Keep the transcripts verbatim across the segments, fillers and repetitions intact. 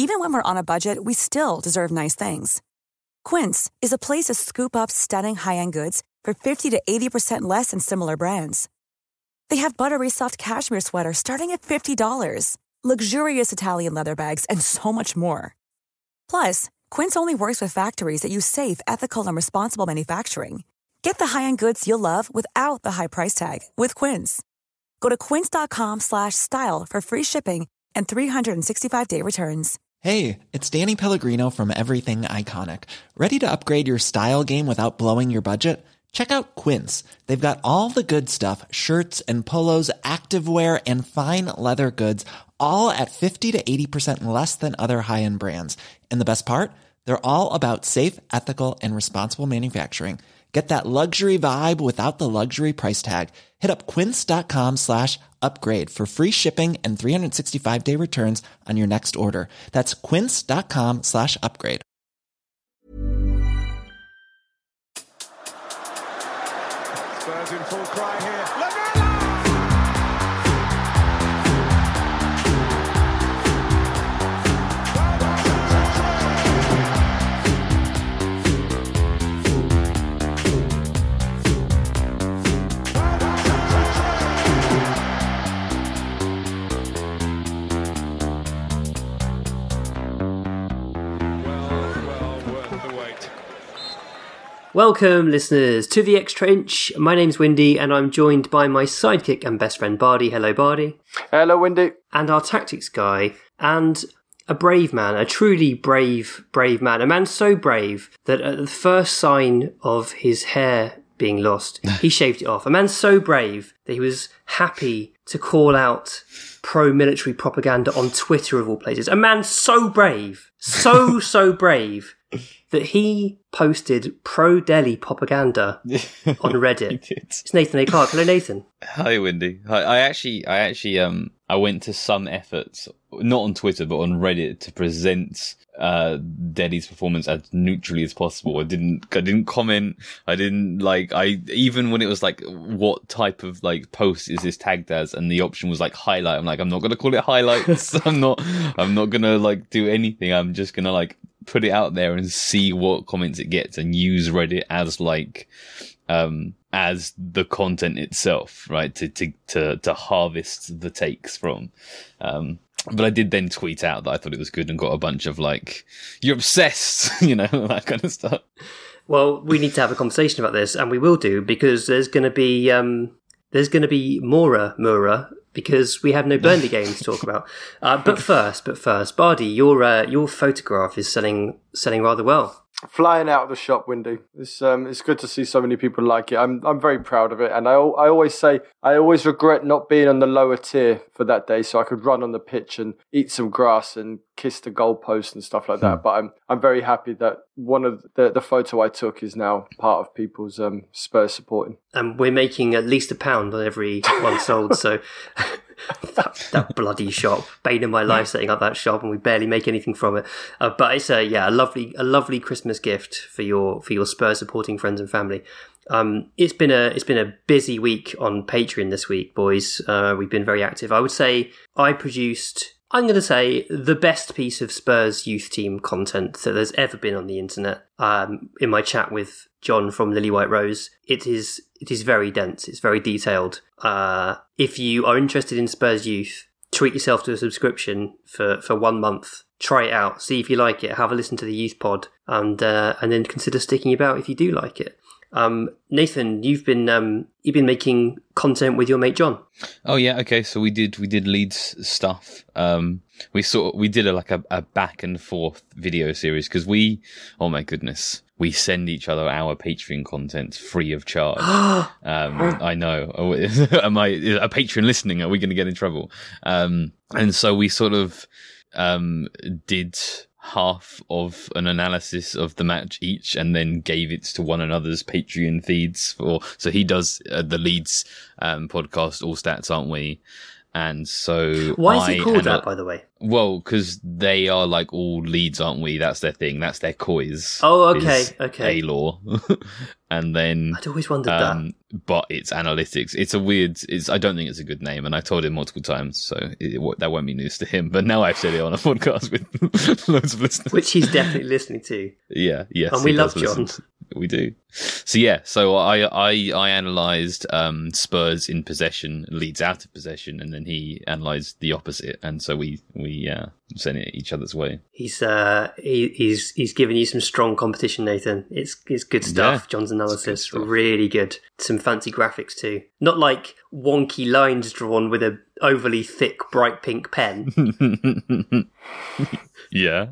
Even when we're on a budget, we still deserve nice things. Quince is a place to scoop up stunning high-end goods for fifty to eighty percent less than similar brands. They have buttery soft cashmere sweaters starting at fifty dollars, luxurious Italian leather bags, and so much more. Plus, Quince only works with factories that use safe, ethical, and responsible manufacturing. Get the high-end goods you'll love without the high price tag with Quince. Go to quince.com slash style for free shipping and three sixty-five day returns. Hey, it's Danny Pellegrino from Everything Iconic. Ready to upgrade your style game without blowing your budget? Check out Quince. They've got all the good stuff, shirts and polos, activewear, and fine leather goods, all at fifty to eighty percent less than other high-end brands. And the best part? They're all about safe, ethical, and responsible manufacturing. Get that luxury vibe without the luxury price tag. Hit up quince.com slash upgrade for free shipping and three sixty-five day returns on your next order. That's quince.com slash upgrade. Spurs in full cry here. Welcome, listeners, to the X-Trench. My name's Windy, and I'm joined by my sidekick and best friend, Bardi. Hello, Bardi. Hello, Windy. And our tactics guy, and a brave man, a truly brave, brave man. A man so brave that at the first sign of his hair being lost, he shaved it off. A man so brave that he was happy to call out pro-military propaganda on Twitter, of all places. A man so brave, so, so brave, that he posted pro-Delhi propaganda on Reddit. It's Nathan A. Clark. Hello, Nathan. Hi, Windy. Hi. I actually, I actually, um, I went to some efforts, not on Twitter, but on Reddit, to present uh Delhi's performance as neutrally as possible. I didn't, I didn't comment. I didn't like. I even when it was like, what type of like post is this tagged as, and the option was like highlight. I'm like, I'm not gonna call it highlights. I'm not. I'm not gonna like do anything. I'm just gonna like put it out there and see what comments it gets, and use Reddit as like um as the content itself, right? To to to to harvest the takes from. Um but I did then tweet out that I thought it was good and got a bunch of like, you're obsessed, you know, that kind of stuff. Well, we need to have a conversation about this, and we will do, because there's going to be um there's going to be Mora Mura because we have no Burnley game to talk about. Uh, but first, but first, Bardi, your uh, your photograph is selling selling rather well. Flying out of the shop, Windy. It's um, it's good to see so many people like it. I'm I'm very proud of it, and I I always say I always regret not being on the lower tier for that day, so I could run on the pitch and eat some grass and kiss the goalpost and stuff like that. Hmm. But I'm I'm very happy that one of the the photo I took is now part of people's um Spurs supporting. And we're making at least a pound on every one sold. So. that, that bloody shop, bane of my life setting up that shop, and we barely make anything from it. Uh, but it's a yeah, a lovely, a lovely Christmas gift for your for your Spurs supporting friends and family. Um, it's been a it's been a busy week on Patreon this week, boys. Uh, we've been very active. I would say I produced, I'm going to say, the best piece of Spurs youth team content that there's ever been on the internet. Um, in my chat with John from Lily White Rose, it is it is very dense. It's very detailed. Uh, if you are interested in Spurs youth, treat yourself to a subscription for, for one month. Try it out. See if you like it. Have a listen to the youth pod, and uh, and then consider sticking about if you do like it. Um, Nathan, you've been um, you've been making content with your mate John. Oh yeah, okay. So we did we did Leeds stuff. Um, we sort we did a, like a, a back and forth video series because we, oh my goodness, we send each other our Patreon content free of charge. um, I know. Am I a patron listening? Are we going to get in trouble? Um, and so we sort of um did half of an analysis of the match each, and then gave it to one another's Patreon feeds. For so he does uh, the Leeds um, podcast, All Stats, Aren't We? And so why is I it called anal- that, by the way? Well, because they are like all leads, aren't we? That's their thing. That's their coys. Oh, okay, okay. A-Law. And then I'd always wondered um, but it's analytics. It's a weird. It's. I don't think it's a good name, and I told him multiple times, so it, it, that won't be news to him. But now I've said it on a podcast with loads of listeners, that. Which he's definitely listening to. Yeah, yes, and we he love does John. listen. We do. So yeah, so I I I analysed um, Spurs in possession, Leeds out of possession, and then he analysed the opposite, and so we we uh, sent it each other's way. He's uh he, he's he's giving you some strong competition, Nathan. It's it's good stuff. Yeah, John's analysis, good stuff. really good. Some fancy graphics too. Not like wonky lines drawn with a overly thick bright pink pen. Yeah.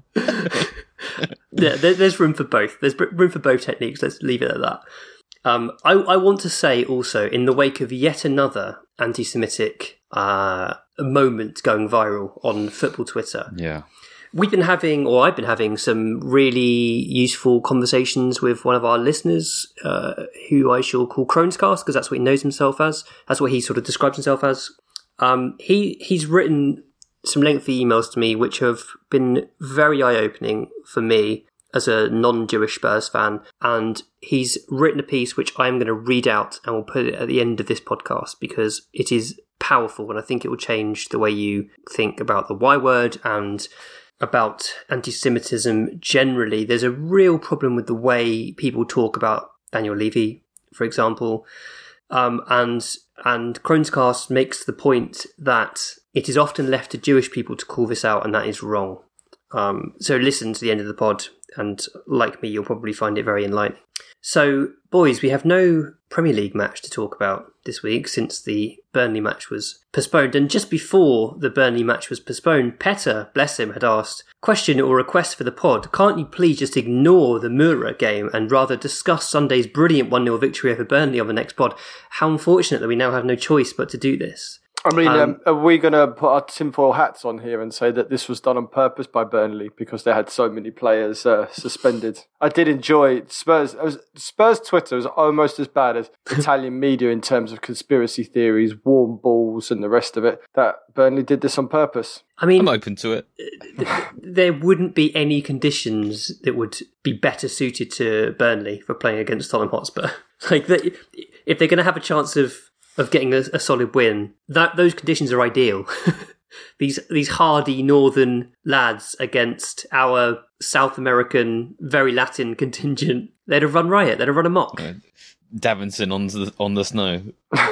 Yeah, there, there's room for both. There's room for both techniques. Let's leave it at that. Um, I, I want to say also, in the wake of yet another anti-Semitic uh, moment going viral on football Twitter, Yeah. we've been having, or I've been having, some really useful conversations with one of our listeners, uh, who I shall call Cronescast, because that's what he knows himself as. That's what he sort of describes himself as. Um, he he's written some lengthy emails to me, which have been very eye-opening for me as a non-Jewish Spurs fan. And he's written a piece which I'm going to read out and we'll put it at the end of this podcast because it is powerful and I think it will change the way you think about the Y word and about anti-Semitism generally. There's a real problem with the way people talk about Daniel Levy, for example. Um, and and Cronescast makes the point that it is often left to Jewish people to call this out, and that is wrong. Um, so listen to the end of the pod, and like me, you'll probably find it very enlightening. So, boys, we have no Premier League match to talk about this week since the Burnley match was postponed. And just before the Burnley match was postponed, Petter, bless him, had asked, question or request for the pod, can't you please just ignore the Mura game and rather discuss Sunday's brilliant one nil victory over Burnley on the next pod? How unfortunate that we now have no choice but to do this. I mean, Um, um, are we going to put our tinfoil hats on here and say that this was done on purpose by Burnley because they had so many players uh, suspended? I did enjoy Spurs. It was, Spurs Twitter was almost as bad as Italian media in terms of conspiracy theories, warm balls, and the rest of it. That Burnley did this on purpose. I mean, I'm open to it. there wouldn't be any conditions that would be better suited to Burnley for playing against Tottenham Hotspur. Like, they, if they're going to have a chance of of getting a, a solid win, that those conditions are ideal. these these hardy northern lads against our South American, very Latin contingent, they'd have run riot, they'd have run amok. Uh, Davinson on the on the snow.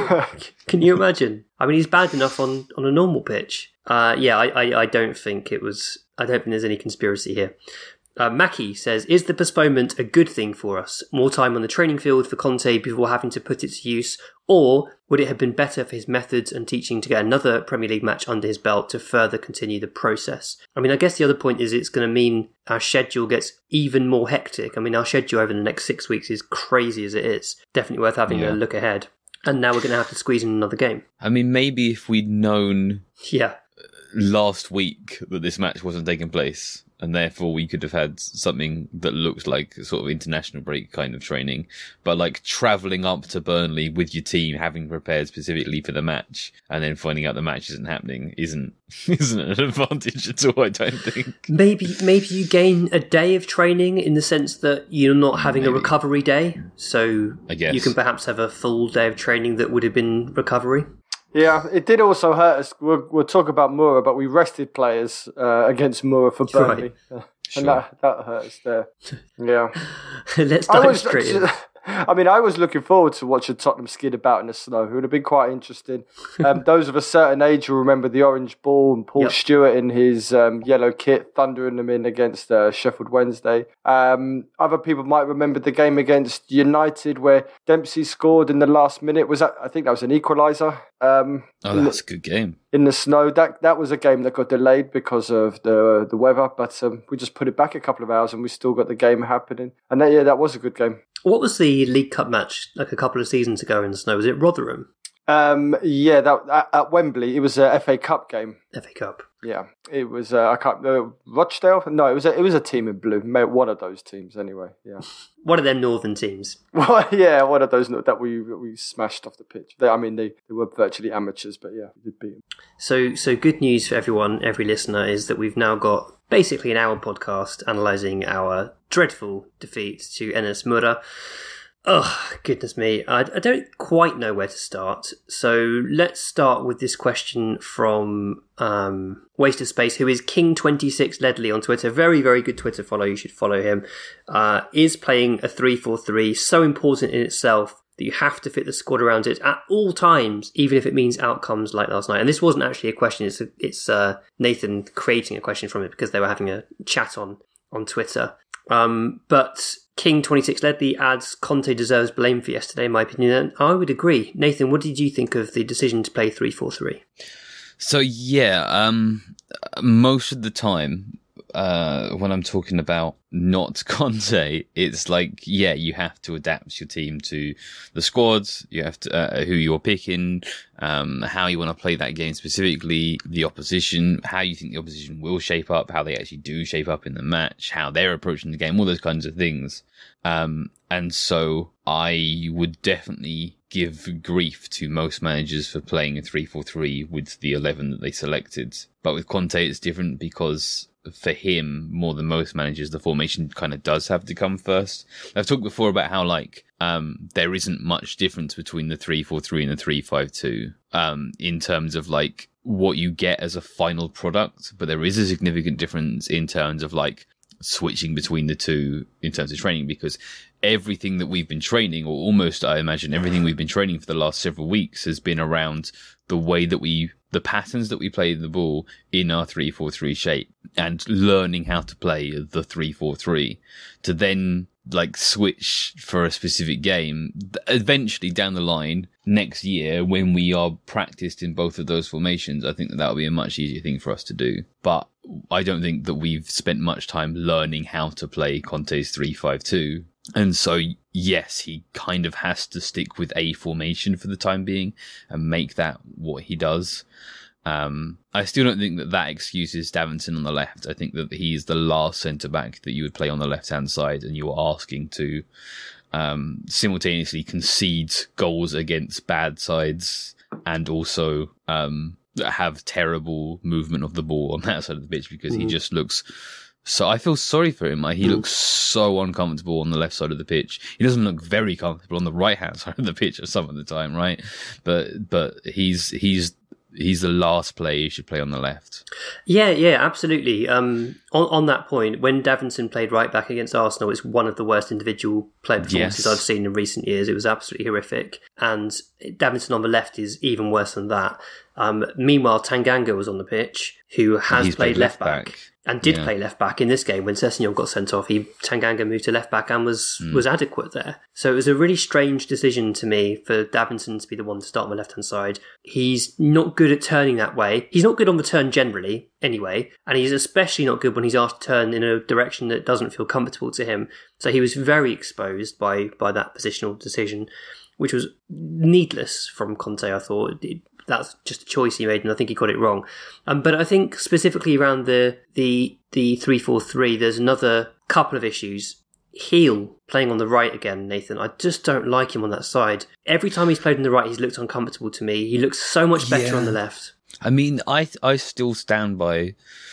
Can you imagine? I mean, he's bad enough on, on a normal pitch. Uh, yeah, I, I, I don't think it was. I don't think there's any conspiracy here. Uh, Mackie says, is the postponement a good thing for us? More time on the training field for Conte before having to put it to use? Or would it have been better for his methods and teaching to get another Premier League match under his belt to further continue the process? I mean, I guess the other point is it's going to mean our schedule gets even more hectic. I mean, our schedule over the next six weeks is crazy as it is. Definitely worth having Yeah. a look ahead. And now we're going to have to squeeze in another game. I mean, maybe if we'd known Yeah. last week that this match wasn't taking place, and therefore we could have had something that looks like sort of international break kind of training, but like travelling up to Burnley with your team, having prepared specifically for the match, and then finding out the match isn't happening isn't isn't an advantage at all, I don't think. Maybe maybe you gain a day of training in the sense that you're not having Maybe. a recovery day, so I guess. you can perhaps have a full day of training that would have been recovery. Yeah, it did also hurt us. We'll, we'll talk about Moura, but we rested players uh, against Moura for Burnley. Right. Uh, Sure. And that, that hurt us there. Yeah. Let's I dive was, straight in. I mean, I was looking forward to watching Tottenham skid about in the snow. It would have been quite interesting. Um, those of a certain age will remember the orange ball and Paul Yep. Stewart in his um, yellow kit thundering them in against uh, Sheffield Wednesday. Um, other people might remember the game against United where Dempsey scored in the last minute. Was that? I think that was an equaliser. Um, Oh, that's a good game. in the snow. That that was a game that got delayed because of the the weather, but um, we just put it back a couple of hours and we still got the game happening. And that, yeah, that was a good game. What was the League Cup match like a couple of seasons ago in the snow? Was it Rotherham? Um, yeah, that at, at Wembley, it was a F A Cup game. F A Cup. Yeah, it was. Uh, I can't. Uh, Rochdale? No, it was. A, it was a team in blue. One of those teams, anyway. Yeah. One of them northern teams. Well, yeah, one of those that we we smashed off the pitch. They, I mean, they, they were virtually amateurs, but yeah, we did beat them. So, so good news for everyone, every listener, is that we've now got basically an hour podcast analysing our dreadful defeat to Enes Mura. Oh, goodness me. I, I don't quite know where to start. So let's start with this question from um, Waste of Space, who is King twenty-six Ledley on Twitter. Very, very good Twitter follow. You should follow him. Uh, is playing a three four three so important in itself that you have to fit the squad around it at all times, even if it means outcomes like last night? And this wasn't actually a question. It's, a, it's uh, Nathan creating a question from it because they were having a chat on, on Twitter. Um, but King twenty-six Ledley adds Conte deserves blame for yesterday, in my opinion. And I would agree. Nathan, what did you think of the decision to play three four three? So, yeah, um, most of the time, uh, when I'm talking about not Conte, it's like, yeah, you have to adapt your team to the squads, you have to, uh, who you're picking, um, how you want to play that game specifically, the opposition, how you think the opposition will shape up, how they actually do shape up in the match, how they're approaching the game, all those kinds of things. Um, and so I would definitely give grief to most managers for playing a three four three with the eleven that they selected. But with Conte, it's different because for him, more than most managers, the formation kind of does have to come first. I've talked before about how, like, um, there isn't much difference between the three four three and the three five two, um, in terms of, like, what you get as a final product. But there is a significant difference in terms of, like, switching between the two in terms of training, because everything that we've been training, or almost, I imagine, everything we've been training for the last several weeks has been around the way that we, the patterns that we play the ball in our three four three shape, and learning how to play the three four three to then, like, switch for a specific game eventually down the line next year when we are practiced in both of those formations. I think that that will be a much easier thing for us to do. But I don't think that we've spent much time learning how to play Conte's three five two. And so, yes, he kind of has to stick with a formation for the time being and make that what he does. Um, I still don't think that that excuses Davinson on the left. I think that he's the last centre-back that you would play on the left-hand side, and you are asking to um, simultaneously concede goals against bad sides and also um, have terrible movement of the ball on that side of the pitch, because mm. he just looks... So I feel sorry for him. Like, he mm. looks so uncomfortable on the left side of the pitch. He doesn't look very comfortable on the right-hand side of the pitch at some of the time, right? But but he's he's... He's the last player you should play on the left. Yeah, yeah, absolutely. Um, on, on that point, when Davinson played right back against Arsenal, it's one of the worst individual player performances yes. I've seen in recent years. It was absolutely horrific. And Davinson on the left is even worse than that. Um, meanwhile, Tanganga was on the pitch, who has He's played, played left back. back. And did yeah. play left back in this game. When Sessegnon got sent off, he Tanganga moved to left back and was, mm. was adequate there. So it was a really strange decision to me for Davinson to be the one to start on the left-hand side. He's not good at turning that way. He's not good on the turn generally, anyway. And he's especially not good when he's asked to turn in a direction that doesn't feel comfortable to him. So he was very exposed by, by that positional decision, which was needless from Conte, I thought. It, That's just a choice he made, and I think he got it wrong. Um, but I think specifically around the the the three four three, there's another couple of issues. Heel playing on the right again, Nathan. I just don't like him on that side. Every time he's played on the right, he's looked uncomfortable to me. He looks so much better yeah. on the left. I mean, I I still stand by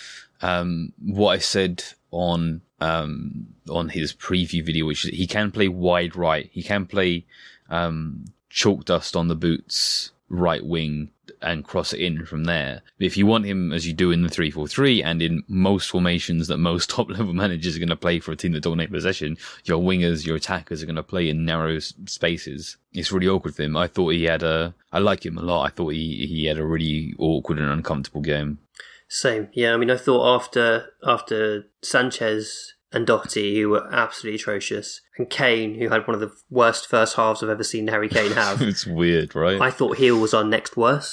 um, what I said on um, on his preview video, which is he can play wide right. He can play um, chalk dust on the boots right wing and cross it in from there. But if you want him, as you do in the three four three and in most formations that most top level managers are going to play for a team that dominate possession, your wingers, your attackers are going to play in narrow spaces. It's really awkward for him. I thought he had a, I like him a lot. I thought he, he had a really awkward and uncomfortable game. Same. Yeah. I mean, I thought after, after Sanchez and Doherty, who were absolutely atrocious, and Kane, who had one of the worst first halves I've ever seen Harry Kane have. It's weird, right? I thought Heel was our next worst.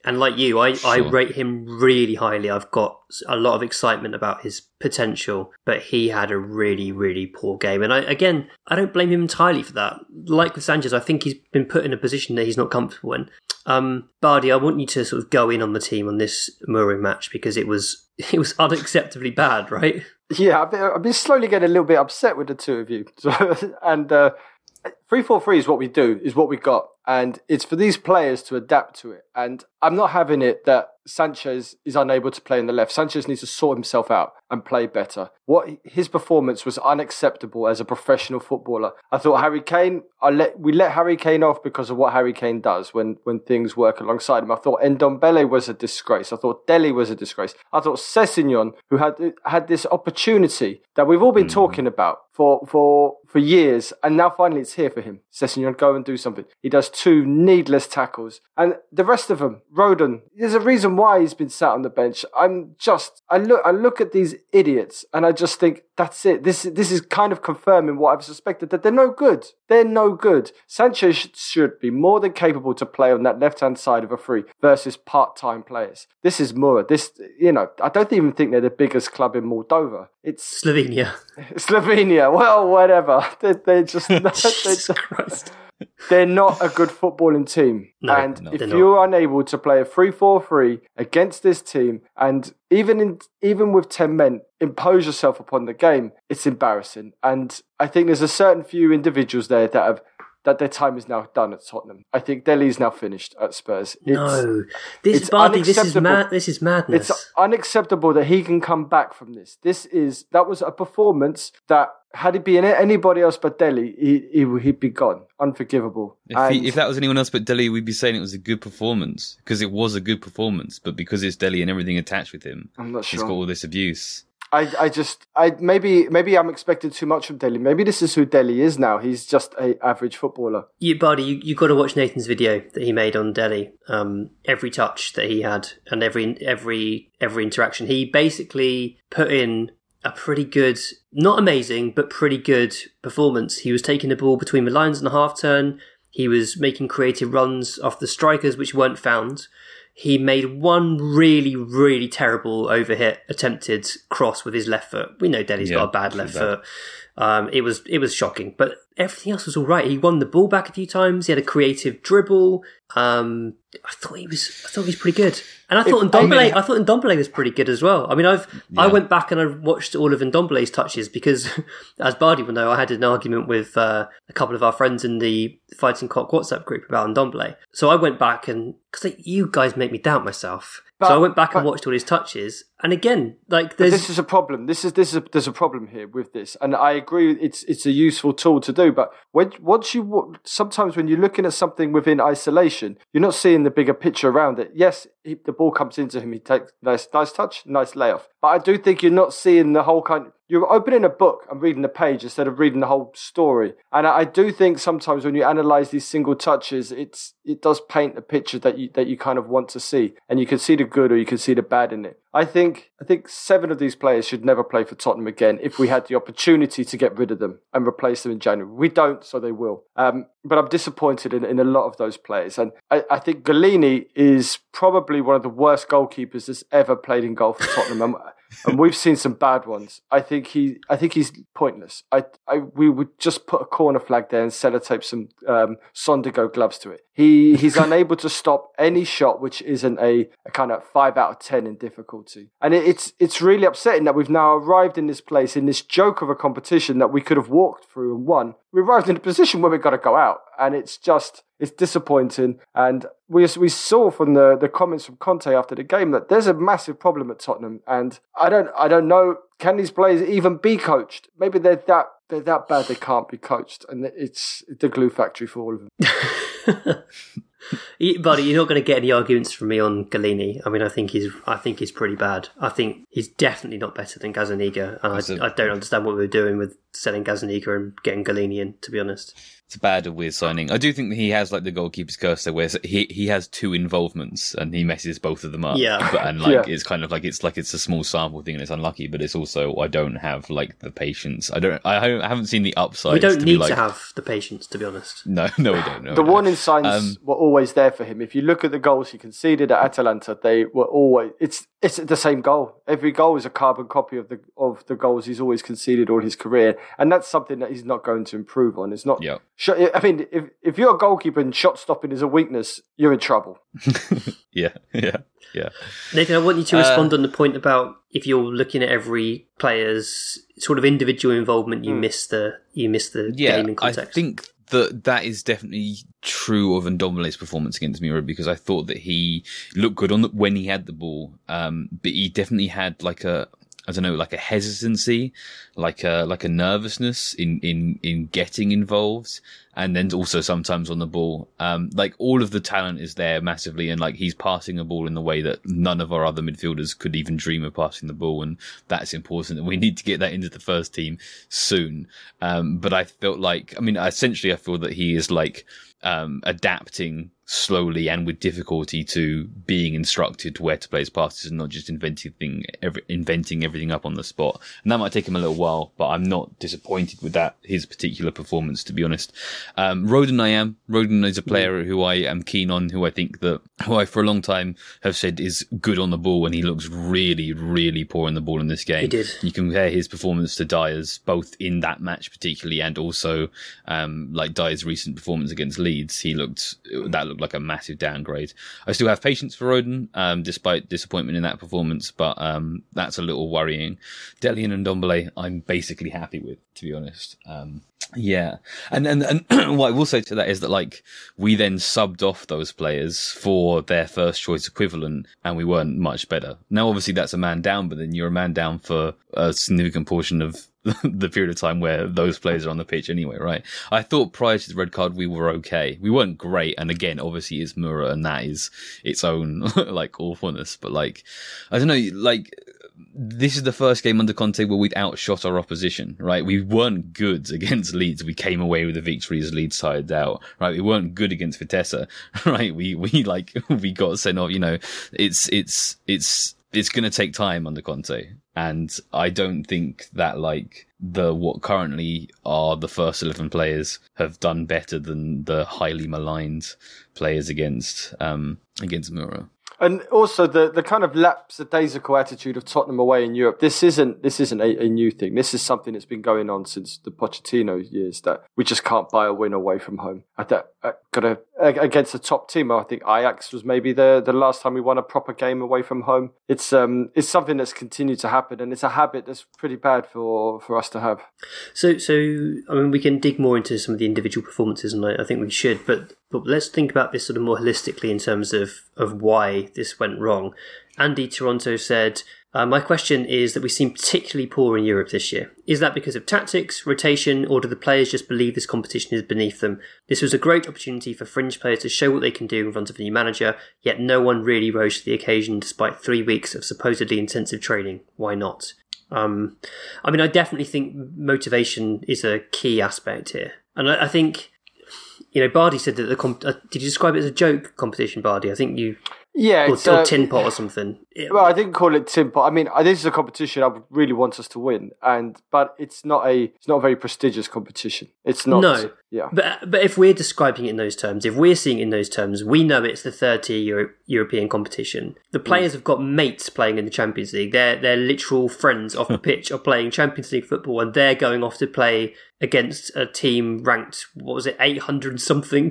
And like you, I, Sure. I rate him really highly. I've got a lot of excitement about his potential, but he had a really, really poor game. And I, again, I don't blame him entirely for that. Like with Sanchez, I think he's been put in a position that he's not comfortable in. Um, Bardi, I want you to sort of go in on the team on this Mourinho match because it was it was unacceptably bad, right? Yeah, I've been, I've been slowly getting a little bit upset with the two of you. So, and uh, three four three is what we do, is what we got. And it's for these players to adapt to it. And I'm not having it that Sanchez is unable to play in the left. Sanchez needs to sort himself out and play better. What his performance was unacceptable as a professional footballer. I thought Harry Kane, I let we let Harry Kane off because of what Harry Kane does when, when things work alongside him. I thought Ndombele was a disgrace. I thought Dele was a disgrace. I thought Sessegnon, who had had this opportunity that we've all been mm. talking about for for for years, and now finally it's here for him. Sessegnon, go and do something. He does two needless tackles, and the rest of them, Rodon. There's a reason why he's been sat on the bench. I'm just, I look, I look at these idiots, and I just think that's it. This this is kind of confirming what I've suspected, that they're no good. They're no good. Sanchez should be more than capable to play on that left-hand side of a free versus part-time players. This is Mura. This, you know, I don't even think they're the biggest club in Moldova. It's Slovenia. Slovenia. Well, whatever. They're, they're just they're, Jesus Christ. They're not a good footballing team. No, and no, if they're you're not. unable to play a three four three against this team, and even in even with ten men, impose yourself upon the game, it's embarrassing. And I think there's a certain few individuals there that have that their time is now done at Tottenham. I think Dele's now finished at Spurs. It's, no, this it's Bardi, this is unacceptable. mad. This is madness. It's unacceptable that he can come back from this. This is that was a performance that, had it been anybody else but Dele, he, he, he'd be gone. Unforgivable. If, he, if that was anyone else but Dele, we'd be saying it was a good performance, because it was a good performance. But because it's Dele and everything attached with him, I'm not sure. he's got all this abuse. I, I just, I maybe, maybe I'm expecting too much from Dele. Maybe this is who Dele is now. He's just a average footballer. You, Bardi, you you got to watch Nathan's video that he made on Dele. Um, every touch that he had and every every every interaction, he basically put in a pretty good, not amazing, but pretty good performance. He was taking the ball between the lines and the half turn. He was making creative runs off the strikers, which weren't found. He made one really, really terrible overhit attempted cross with his left foot. We know Dele's Yeah, got a bad left bad. foot. Um, it was it was shocking, but everything else was all right. He won the ball back a few times. He had a creative dribble. Um, I thought he was I thought he was pretty good, and I thought If- Ndombele I mean- I thought Ndombele was pretty good as well. I mean, I've I Yeah. went back and I watched all of Ndombele's touches because, as Bardi will know, I had an argument with uh, a couple of our friends in the Fighting Cock WhatsApp group about Ndombele. So I went back and because like, you guys make me doubt myself. But- so I went back and but- watched all his touches, and again, like But there's this is a problem. This is this is a, there's a problem here with this, and I agree. It's it's a useful tool to do, but when once you sometimes when you're looking at something within isolation, you're not seeing the bigger picture around it. Yes, he, the ball comes into him. He takes nice nice touch, nice layoff. But I do think you're not seeing the whole kind. You're opening a book and reading a page instead of reading the whole story. And I, I do think sometimes when you analyse these single touches, it's it does paint a picture that you that you kind of want to see, and you can see the good or you can see the bad in it. I think I think seven of these players should never play for Tottenham again if we had the opportunity to get rid of them and replace them in January. We don't, so they will. Um, but I'm disappointed in, in a lot of those players. And I, I think Galini is probably one of the worst goalkeepers that's ever played in goal for Tottenham. and, and we've seen some bad ones. I think he I think he's pointless. I, I we would just put a corner flag there and sellotape some um, Sondigo gloves to it. He he's unable to stop any shot which isn't a, a kind of five out of ten in difficulty. And it, it's it's really upsetting that we've now arrived in this place, in this joke of a competition that we could have walked through and won. We arrived in a position where we've got to go out. And it's just, it's disappointing. And we we saw from the, the comments from Conte after the game that there's a massive problem at Tottenham. And I don't I don't know, can these players even be coached? Maybe they're that they're that bad they can't be coached. And it's the glue factory for all of them. Buddy, you're not going to get any arguments from me on Galini. I mean, I think he's, I think he's pretty bad. I think he's definitely not better than Gazzaniga. And That's I, a- I don't understand what we were doing with selling Gazzaniga and getting Galini in, to be honest. It's a bad, a weird signing. I do think that he has like the goalkeeper's curse there, where he he has two involvements and he messes both of them up. Yeah, but, and like yeah. it's kind of like it's like it's a small sample thing and it's unlucky. But it's also I don't have like the patience. I don't. I, I haven't seen the upside. We don't to need be, like, to have the patience, to be honest. No, no, we don't. No, the we don't. warning signs Um, were always there for him. If you look at the goals he conceded at Atalanta, they were always it's it's the same goal. Every goal is a carbon copy of the of the goals he's always conceded all his career, and that's something that he's not going to improve on. It's not. Yeah. I mean, if if you're a goalkeeper and shot stopping is a weakness, you're in trouble. yeah, yeah, yeah. Nathan, I want you to Uh, respond on the point about if you're looking at every player's sort of individual involvement, you Mm. miss the you miss the Yeah, game in context. I think that that is definitely true of Ndombele's performance against Mura, because I thought that he looked good on the, when he had the ball, um, but he definitely had like a I don't know, like a hesitancy, like a like a nervousness in in in getting involved, and then also sometimes on the ball. Um, like all of the talent is there massively, and like he's passing a ball in the way that none of our other midfielders could even dream of passing the ball, and that's important. And we need to get that into the first team soon. Um, but I felt like, I mean, essentially, I feel that he is like um, adapting slowly and with difficulty to being instructed where to play his passes and not just inventing thing, every, inventing everything up on the spot. And that might take him a little while, but I'm not disappointed with that, his particular performance, to be honest. Um, Rodon I am. Rodon is a player who I am keen on, who I think that, who I for a long time have said is good on the ball, and he looks really, really poor on the ball in this game. He did. You compare his performance to Dyer's, both in that match particularly, and also um, like Dyer's recent performance against Leeds. He looked, that looked like a massive downgrade. I still have patience for Rodon, um, despite disappointment in that performance, but um, that's a little worrying. Dele and Ndombele, I'm basically happy with, to be honest. Um, yeah. And, and, and what I will say to that is that, like, we then subbed off those players for their first choice equivalent, and we weren't much better. Now, obviously, that's a man down, but then you're a man down for a significant portion of the period of time where those players are on the pitch anyway, right? I thought prior to the red card, we were okay. We weren't great. And again, obviously it's Mura, and that is its own, like, awfulness. But, like, I don't know, like, this is the first game under Conte where we'd outshot our opposition, right? We weren't good against Leeds. We came away with a victory as Leeds tired out, right? We weren't good against Vitesse, right? We, we, like, we got sent off, you know, it's, it's, it's, it's going to take time under Conte. And I don't think that, like, the what currently are the first eleven players have done better than the highly maligned players against um against Mura. And also the, the kind of lapsadaisical attitude of Tottenham away in Europe. This isn't this isn't a, a new thing. This is something that's been going on since the Pochettino years, that we just can't buy a win away from home. I that I got a, against a top team. I think Ajax was maybe the the last time we won a proper game away from home. It's um it's something that's continued to happen, and it's a habit that's pretty bad for, for us to have. So, so I mean, we can dig more into some of the individual performances, and I, I think we should. But but let's think about this sort of more holistically in terms of of why this went wrong. Andy Toronto said, uh, my question is that we seem particularly poor in Europe this year. Is that because of tactics, rotation, or do the players just believe this competition is beneath them? This was a great opportunity for fringe players to show what they can do in front of a new manager, yet no one really rose to the occasion despite three weeks of supposedly intensive training. Why not? Um, I mean, I definitely think motivation is a key aspect here. And I, I think, you know, Bardi said that the comp- uh, did you describe it as a joke competition, Bardi? I think you... Yeah, or, it's, or uh, tin pot or something. Well, I didn't call it tin pot. I mean, this is a competition I would really want us to win, and but it's not a it's not a very prestigious competition. It's not. No. Yeah. But but if we're describing it in those terms, if we're seeing it in those terms, we know it's the third tier Euro- European competition. The players mm. have got mates playing in the Champions League. Their their literal friends off the pitch are playing Champions League football, and they're going off to play against a team ranked, what was it, eight hundred something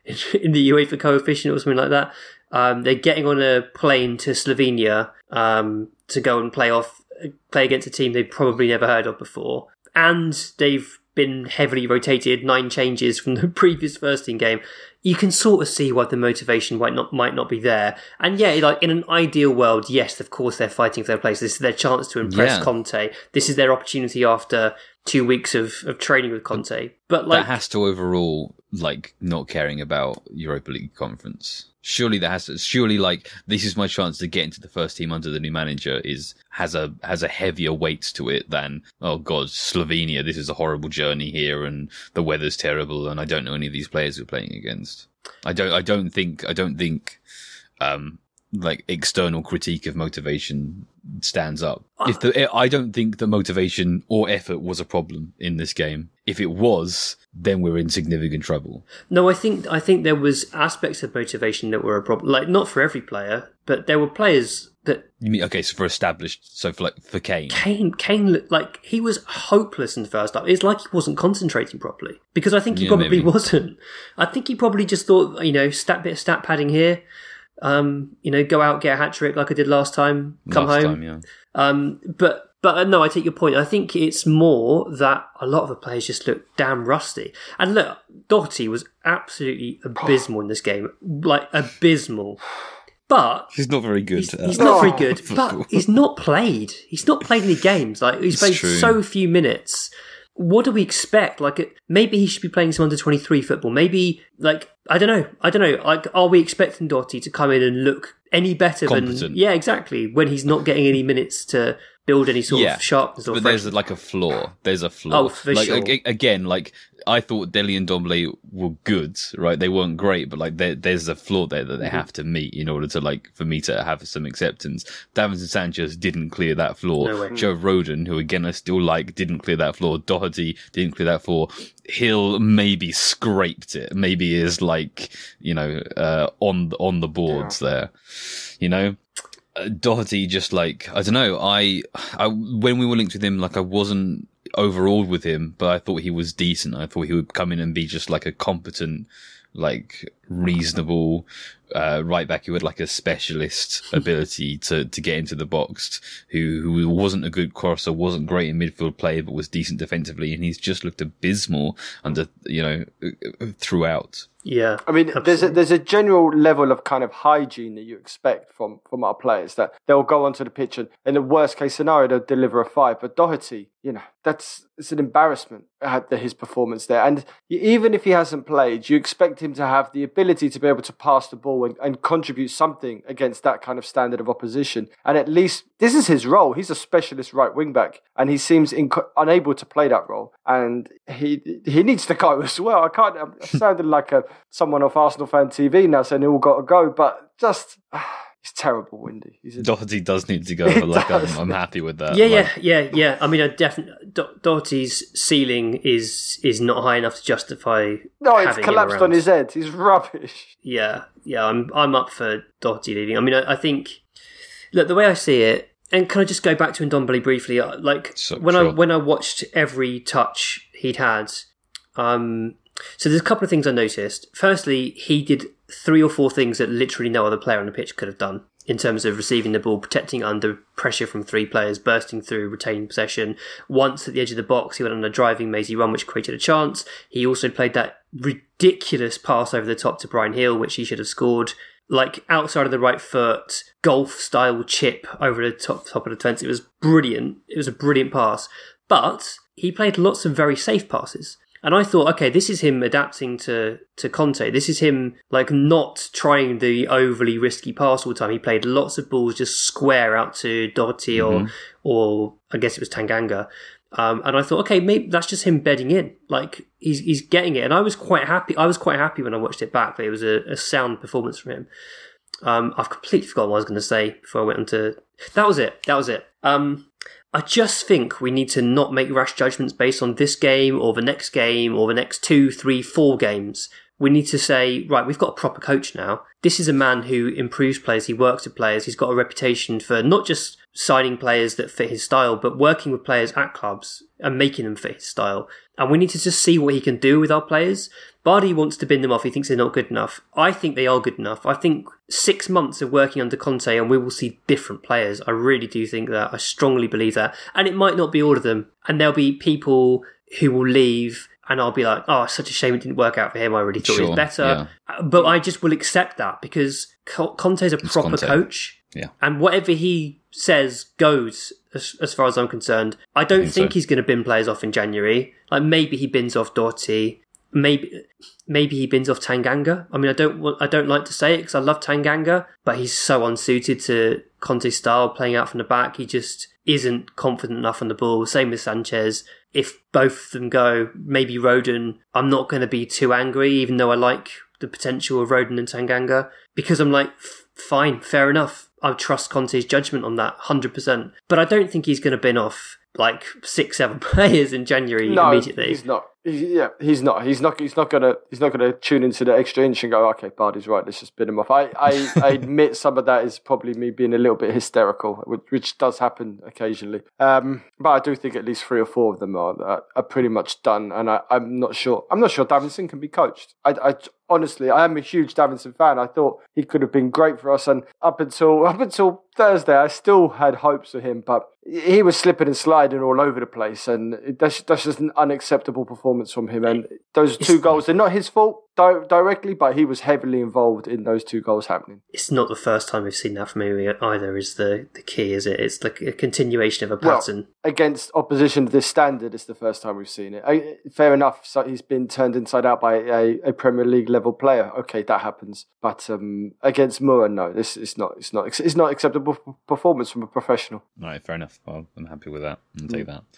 in the UEFA coefficient or something like that. Um, they're getting on a plane to Slovenia um, to go and play off, play against a team they've probably never heard of before, and they've been heavily rotated, nine changes from the previous first team game. You can sort of see why the motivation might not might not be there. And yeah, like in an ideal world, yes, of course they're fighting for their place. This is their chance to impress yeah. Conte. This is their opportunity after two weeks of, of training with Conte. But like that has to overrule like not caring about Europa League conference. Surely that has to, surely like this is my chance to get into the first team under the new manager is has a has a heavier weight to it than, oh god, Slovenia, this is a horrible journey here and the weather's terrible and I don't know any of these players we're playing against. I don't I don't think I don't think um like external critique of motivation stands up. If the I don't think the motivation or effort was a problem in this game. If it was, then we're in significant trouble. No, I think I think there was aspects of motivation that were a problem. Like not for every player, but there were players that. You mean okay? So for established, so for like for Kane, Kane, Kane, looked like he was hopeless in the first half. It's like he wasn't concentrating properly because I think he Yeah, probably maybe. wasn't. I think he probably just thought, you know, stat bit of stat padding here. Um, you know, go out, get a hat trick like I did last time, come last home. time, yeah. Um, but but uh, no, I take your point. I think it's more that a lot of the players just look damn rusty. And look, Doherty was absolutely abysmal in this game, like abysmal. But He's not very good. he's, at he's not very Oh. good. But he's not played. He's not played any games. Like he's It's played true. so few minutes. What do we expect? Like, it, maybe he should be playing some under twenty-three football. Maybe, like, I don't know. I don't know. Like, are we expecting Doherty to come in and look any better Competent. than... Yeah, exactly. When he's not getting any minutes to build any sort Yeah, of sharpness or But there's freshness. like a flaw. There's a flaw. Oh, for like, sure. ag- Again, like I thought Dele and Ndombele were good, right? They weren't great, but like there, there's a flaw there that they Mm-hmm. have to meet in order to like for me to have some acceptance. Davinson Sanchez didn't clear that flaw. No way. Joe Rodon, who again I still like, didn't clear that flaw. Doherty didn't clear that flaw. Hill maybe scraped it. Maybe is like you know uh, on on the boards there. You know. Uh, Doherty just like I don't know I, I when we were linked with him like I wasn't overawed with him but I thought he was decent. I thought he would come in and be just like a competent like reasonable uh, right back who had like a specialist ability to, to get into the box, who who wasn't a good crosser, wasn't great in midfield play, but was decent defensively, and he's just looked abysmal under you know throughout. Yeah. I mean, there's a, absolutely. there's a general level of kind of hygiene that you expect from, from our players, that they'll go onto the pitch and in the worst case scenario, they'll deliver a five. But Doherty, you know, that's it's an embarrassment at the, his performance there. And even if he hasn't played, you expect him to have the ability to be able to pass the ball and, and contribute something against that kind of standard of opposition. And at least this is his role. He's a specialist right wing back, and he seems inc- unable to play that role. And he he needs to go as well. I can't. I'm sounding like a someone off Arsenal Fan T V now saying he all got to go, but just he's terrible, Windy. He's a, Doherty does need to go, but like I'm, I'm happy with that. Yeah, Like, yeah, yeah, yeah. I mean, I definitely Do- Doherty's ceiling is is not high enough to justify. no, it's having him collapsed around. on his head. He's rubbish. Yeah, yeah. I'm I'm up for Doherty leaving. I mean, I, I think look the way I see it. And can I just go back to Ndombele briefly? Uh, Like So- when I sure. when I watched every touch he'd had, um, so there's a couple of things I noticed. Firstly, he did three or four things that literally no other player on the pitch could have done in terms of receiving the ball, protecting under pressure from three players, bursting through, retaining possession. Once at the edge of the box, he went on a driving mazy run, which created a chance. He also played that ridiculous pass over the top to Bryan Hill, which he should have scored. Like outside of the right foot, golf style chip over the top top of the fence. It was brilliant. It was a brilliant pass. But he played lots of very safe passes. And I thought, okay, this is him adapting to, to Conte. This is him like not trying the overly risky pass all the time. He played lots of balls just square out to Doherty or or I guess it was Tanganga. Um, and I thought, okay, maybe that's just him bedding in. Like he's he's getting it, and I was quite happy. I was quite happy when I watched it back. That it was a, a sound performance from him. Um, I've completely forgotten what I was going to say before I went on to. That was it. That was it. Um, I just think we need to not make rash judgments based on this game or the next game or the next two, three, four games. We need to say, right, we've got a proper coach now. This is a man who improves players. He works with players. He's got a reputation for not just signing players that fit his style, but working with players at clubs and making them fit his style. And we need to just see what he can do with our players. Bardi wants to bin them off. He thinks they're not good enough. I think they are good enough. I think six months of working under Conte and we will see different players. I really do think that. I strongly believe that. And it might not be all of them. And there'll be people who will leave and I'll be like, oh, it's such a shame it didn't work out for him. I really thought he Sure, was better. But I just will accept that because Conte's a proper Conte. coach. Yeah. And whatever he says goes, as, as far as I'm concerned. I don't think think so. he's going to bin players off in January. Like maybe he bins off Doherty. maybe maybe he bins off Tanganga. I mean, I don't want, I don't like to say it because I love Tanganga, but he's so unsuited to Conte's style, playing out from the back. He just isn't confident enough on the ball. Same with Sanchez. If both of them go, maybe Rodon, I'm not going to be too angry, even though I like the potential of Rodon and Tanganga, because I'm like, fine, fair enough. I trust Conte's judgment on that, one hundred percent. But I don't think he's going to bin off like six, seven players in January no, immediately. He's not. He, yeah, he's not. He's not. He's not gonna. He's not gonna tune into the extra inch and go, "Okay, Bardi's right. Let's just bin him off." I, I, I admit some of that is probably me being a little bit hysterical, which, which does happen occasionally. Um, but I do think at least three or four of them are are, are pretty much done, and I, I'm not sure. I'm not sure Davinson can be coached. I, I honestly, I am a huge Davinson fan. I thought he could have been great for us, and up until up until Thursday, I still had hopes for him, but he was slipping and sliding all over the place, and that's, that's just an unacceptable performance from him. And those two goals, they're not his fault di- directly, but he was heavily involved in those two goals happening. It's not the first time we've seen that from him either, is the, the key, is it? It's like a continuation of a pattern. Well, against opposition to this standard, it's the first time we've seen it. I, fair enough, so he's been turned inside out by a, a Premier League level player. Okay, that happens. But um, against Moura, no, this is not. It's not. It's not acceptable performance from a professional. All right, fair enough. Well, I'm happy with that. I'll take mm. that.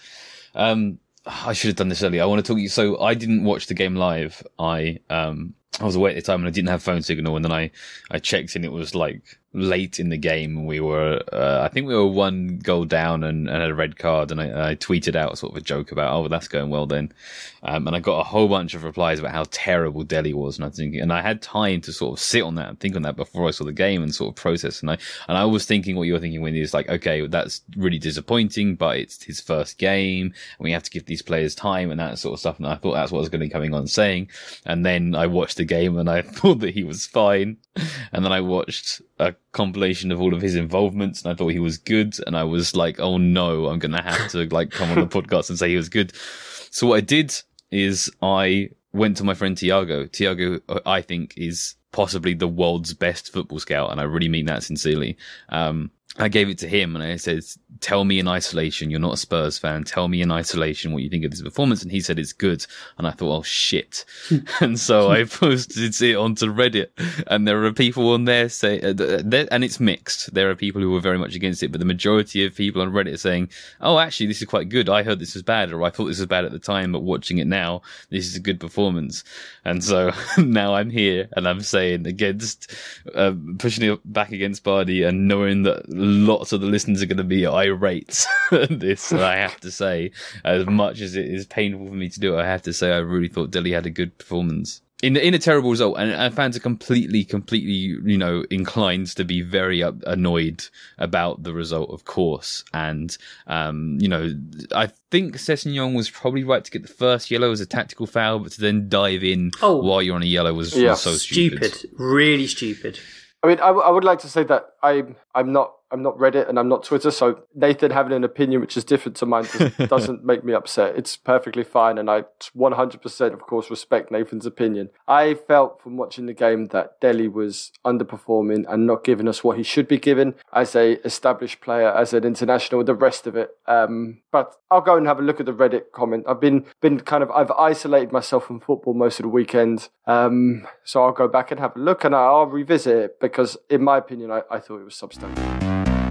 Um, I should have done this earlier. I want to talk you. So I didn't watch the game live. I um I was away at the time and I didn't have phone signal. And then I, I checked and it was like late in the game. And we were, uh, I think we were one goal down and, and had a red card. And I, I tweeted out sort of a joke about, oh, well, that's going well then. Um, and I got a whole bunch of replies about how terrible Delhi was. And I think, and I had time to sort of sit on that and think on that before I saw the game and sort of process. And I, and I was thinking what you were thinking when he was like, okay, that's really disappointing, but it's his first game and we have to give these players time and that sort of stuff. And I thought that's what I was going to be coming on saying. And then I watched the game and I thought that he was fine. And then I watched a compilation of all of his involvements and I thought he was good. And I was like, oh no, I'm going to have to like come on the podcast and say he was good. So what I did is I went to my friend Tiago. Tiago, I think, is possibly the world's best football scout. And I really mean that sincerely. Um, I gave it to him and I said, tell me in isolation, you're not a Spurs fan, tell me in isolation what you think of this performance. And he said it's good. And I thought, oh shit. And so I posted it onto Reddit and there are people on there say, uh, and it's mixed. There are people who were very much against it, but the majority of people on Reddit are saying, oh, actually, this is quite good. I heard this was bad, or I thought this was bad at the time, but watching it now, this is a good performance. And so now I'm here and I'm saying against, uh, pushing it back against Bardi and knowing that lots of the listeners are going to be irate at this. And I have to say, as much as it is painful for me to do it, I have to say I really thought Delhi had a good performance. In in a terrible result, and, and fans are completely, completely, you know, inclined to be very up, annoyed about the result, of course. And, um, you know, I think Sessegnon was probably right to get the first yellow as a tactical foul, but to then dive in oh, while you're on a yellow was, yeah. was so stupid. Stupid. Really stupid. I mean, I, w- I would like to say that I'm I'm not I'm not Reddit and I'm not Twitter, so Nathan having an opinion which is different to mine doesn't, doesn't make me upset. It's perfectly fine, and I one hundred percent, of course, respect Nathan's opinion. I felt from watching the game that Delhi was underperforming and not giving us what he should be given as a established player, as an international, the rest of it. Um, but I'll go and have a look at the Reddit comment. I've been been kind of I've isolated myself from football most of the weekend, um, so I'll go back and have a look and I'll revisit it because, in my opinion, I, I thought it was substandard.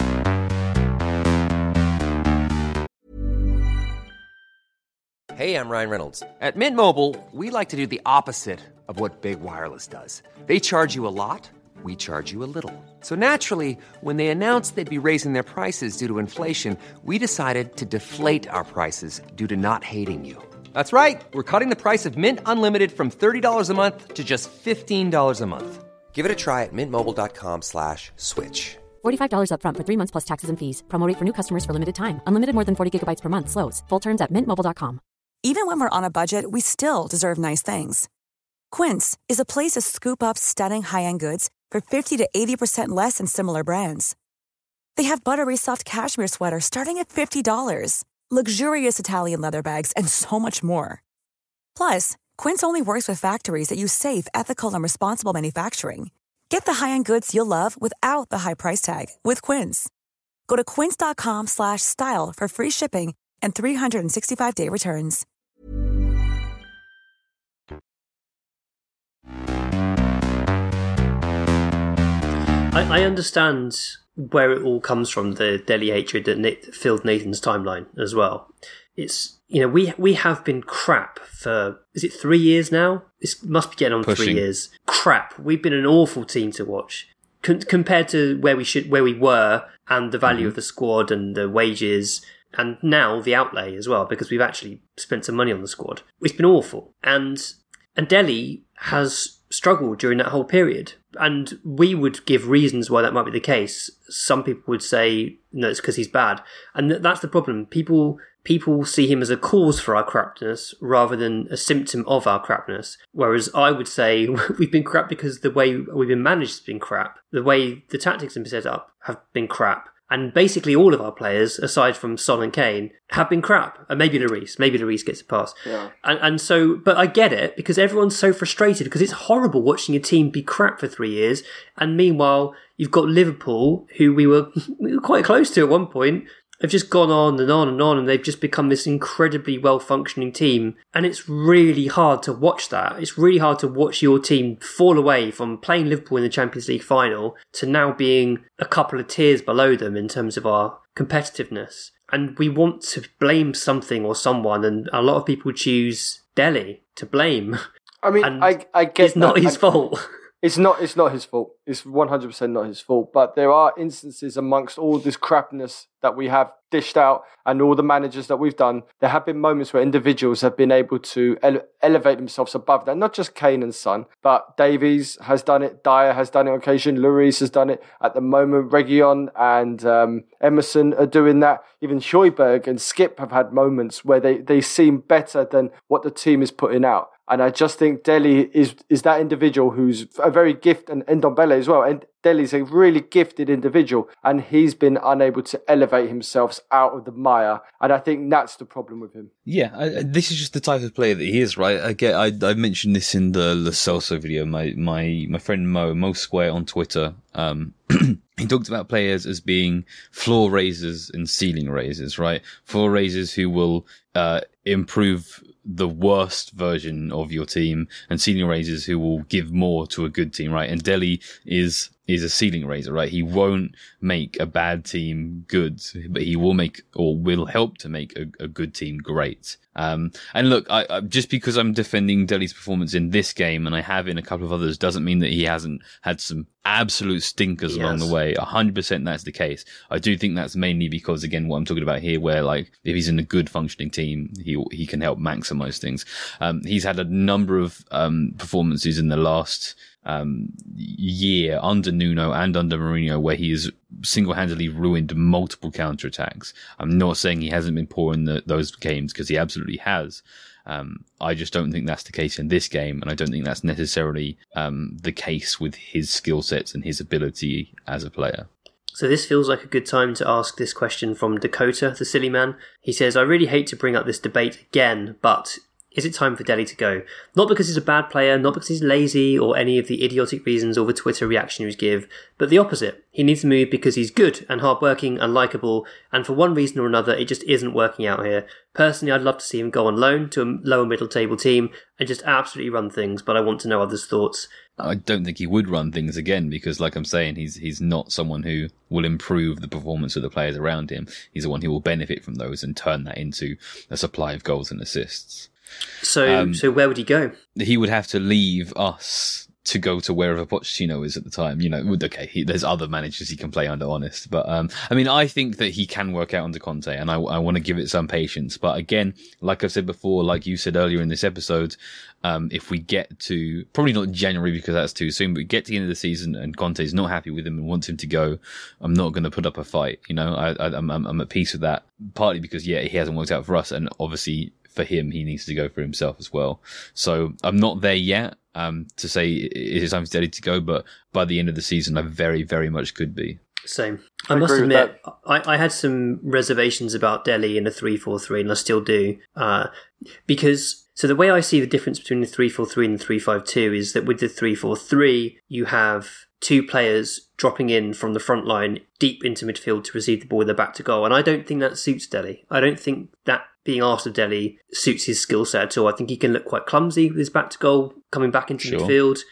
Hey, I'm Ryan Reynolds. At Mint Mobile, we like to do the opposite of what Big Wireless does. They charge you a lot, we charge you a little. So naturally, when they announced they'd be raising their prices due to inflation, we decided to deflate our prices due to not hating you. That's right. We're cutting the price of Mint Unlimited from thirty dollars a month to just fifteen dollars a month. Give it a try at mintmobile.com slash switch. forty-five dollars up front for three months plus taxes and fees. Promo rate for new customers for limited time. Unlimited more than forty gigabytes per month slows. Full terms at mint mobile dot com. Even when we're on a budget, we still deserve nice things. Quince is a place to scoop up stunning high-end goods for fifty to eighty percent less than similar brands. They have buttery soft cashmere sweaters starting at fifty dollars, luxurious Italian leather bags, and so much more. Plus, Quince only works with factories that use safe, ethical, and responsible manufacturing. Get the high-end goods you'll love without the high price tag with Quince. Go to quince.com slash style for free shipping and three sixty-five day returns. I, I understand where it all comes from, the Delhi hatred that Nick, filled Nathan's timeline as well. It's, you know, we we have been crap for, is it three years now? This must be getting on Pushing. three years. Crap. We've been an awful team to watch. Con- compared to where we should, where we were, and the value mm-hmm. of the squad and the wages, and now the outlay as well, because we've actually spent some money on the squad. It's been awful. And and Delhi has struggled during that whole period. And we would give reasons why that might be the case. Some people would say, no, it's because he's bad. And th- that's the problem. People people see him as a cause for our crapness rather than a symptom of our crapness. Whereas I would say we've been crap because the way we've been managed has been crap. The way the tactics have been set up have been crap. And basically all of our players, aside from Son and Kane, have been crap. And maybe Lloris. Maybe Lloris gets a pass. Yeah. And, and so, but I get it, because everyone's so frustrated, because it's horrible watching a team be crap for three years. And meanwhile, you've got Liverpool, who we were, we were quite close to at one point, have just gone on and on and on, and they've just become this incredibly well-functioning team. And it's really hard to watch that. It's really hard to watch your team fall away from playing Liverpool in the Champions League final to now being a couple of tiers below them in terms of our competitiveness. And we want to blame something or someone, and a lot of people choose Delhi to blame. I mean, and I, I get it's not that. his I, fault. It's not. It's not his fault. It's one hundred percent not his fault. But there are instances amongst all this crapness that we have dished out and all the managers that we've done. There have been moments where individuals have been able to ele- elevate themselves above that. Not just Kane and Son, but Davies has done it. Dyer has done it on occasion. Lloris has done it. At the moment, Reguilon and um, Emerson are doing that. Even Højbjerg and Skip have had moments where they, they seem better than what the team is putting out. And I just think Delhi is is that individual who's a very gifted, and Ndombele as well. And Delhi's a really gifted individual, and he's been unable to elevate himself out of the mire. And I think that's the problem with him. Yeah, I, this is just the type of player that he is, right? I get. I, I mentioned this in the Lo Celso video. My my my friend Mo Mo Square on Twitter. Um, he talked about players as being floor raisers and ceiling raisers, right? Floor raisers who will uh, improve the worst version of your team, and ceiling raisers who will give more to a good team, right? And Delhi is is a ceiling raiser, right? He won't make a bad team good, but he will make, or will help to make a, a good team great. Um, and look, I, I, just because I'm defending Delhi's performance in this game, and I have in a couple of others, doesn't mean that he hasn't had some absolute stinkers Yes. along the way. A hundred percent that's the case. I do think that's mainly because, again, what I'm talking about here, where like, if he's in a good functioning team, he he can help maximize things. Um, he's had a number of um, performances in the last um, year under Nuno and under Mourinho where he has single-handedly ruined multiple counterattacks. I'm not saying he hasn't been poor in the, those games, because he absolutely has. Um, I just don't think that's the case in this game, and I don't think that's necessarily um, the case with his skill sets and his ability as a player. So this feels like a good time to ask this question from Dakota, the silly man. He says, I really hate to bring up this debate again, but is it time for Delhi to go? Not because he's a bad player, not because he's lazy, or any of the idiotic reasons all the Twitter reactionaries give, but the opposite. He needs to move because he's good and hardworking and likeable, and for one reason or another, it just isn't working out here. Personally, I'd love to see him go on loan to a lower middle table team and just absolutely run things, but I want to know others' thoughts. I don't think he would run things again, because like I'm saying, he's he's not someone who will improve the performance of the players around him. He's the one who will benefit from those and turn that into a supply of goals and assists. So, Um, so where would he go? He would have to leave us to go to wherever Pochettino is at the time. You know, okay, he, there's other managers he can play under, honest. But, um, I mean, I think that he can work out under Conte, and I, I want to give it some patience. But again, like I've said before, like you said earlier in this episode, um, if we get to, probably not January because that's too soon, but we get to the end of the season and Conte is not happy with him and wants him to go, I'm not going to put up a fight. You know, I, I, I'm, I'm at peace with that, partly because, yeah, he hasn't worked out for us, and obviously for him, he needs to go for himself as well. So I'm not there yet. Um, to say it is time for Delhi to go, but by the end of the season, I very, very much could be. Same. I, I must agree with admit, I, I had some reservations about Delhi in a three four three, and I still do. Uh, because, so the way I see the difference between the three four three and the three five two is that with the three four three, you have two players dropping in from the front line deep into midfield to receive the ball with their back to goal. And I don't think that suits Delhi. I don't think that being asked of Delhi suits his skill set at all. I think he can look quite clumsy with his back to goal, coming back into Sure. midfield.